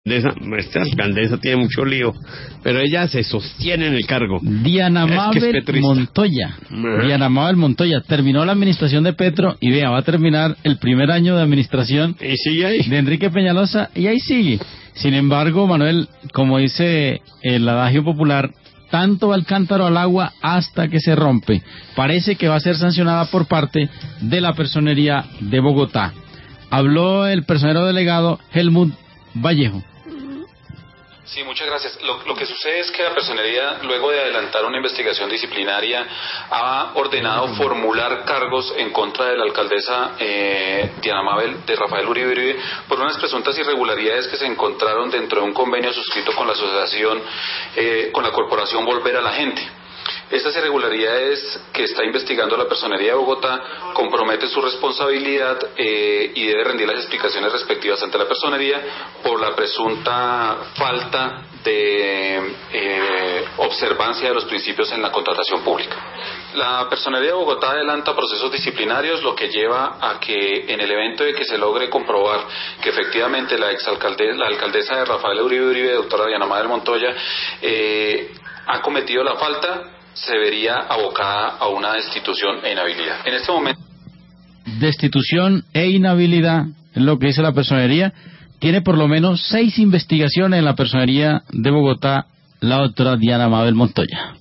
Esta alcaldesa tiene mucho lío, pero ella se sostiene en el cargo. Diana Mabel Montoya. Diana Mabel Montoya terminó la administración de Petro y vea, va a terminar el primer año de administración y sigue ahí. De Enrique Peñalosa y ahí sigue. Sin embargo, Manuel, como dice el adagio popular, tanto va el cántaro al agua hasta que se rompe. Parece que va a ser sancionada por parte de la Personería de Bogotá. Habló el personero delegado Helmut Vallejo. Sí, muchas gracias. Lo que sucede es que la Personería, luego de adelantar una investigación disciplinaria, ha ordenado formular cargos en contra de la alcaldesa Diana Mabel, de Rafael Uribe Uribe, por unas presuntas irregularidades que se encontraron dentro de un convenio suscrito con la asociación, con la corporación Volver a la Gente. Estas irregularidades que está investigando la Personería de Bogotá comprometen su responsabilidad y debe rendir las explicaciones respectivas ante la Personería por la presunta falta de observancia de los principios en la contratación pública. La Personería de Bogotá adelanta procesos disciplinarios, lo que lleva a que en el evento de que se logre comprobar que efectivamente la alcaldesa de Rafael Uribe Uribe, doctora Diana Mabel Montoya, ha cometido la falta, se vería abocada a una destitución e inhabilidad. En este momento... Destitución e inhabilidad, es lo que dice la Personería. Tiene por lo menos 6 investigaciones en la Personería de Bogotá la doctora Diana Mabel Montoya.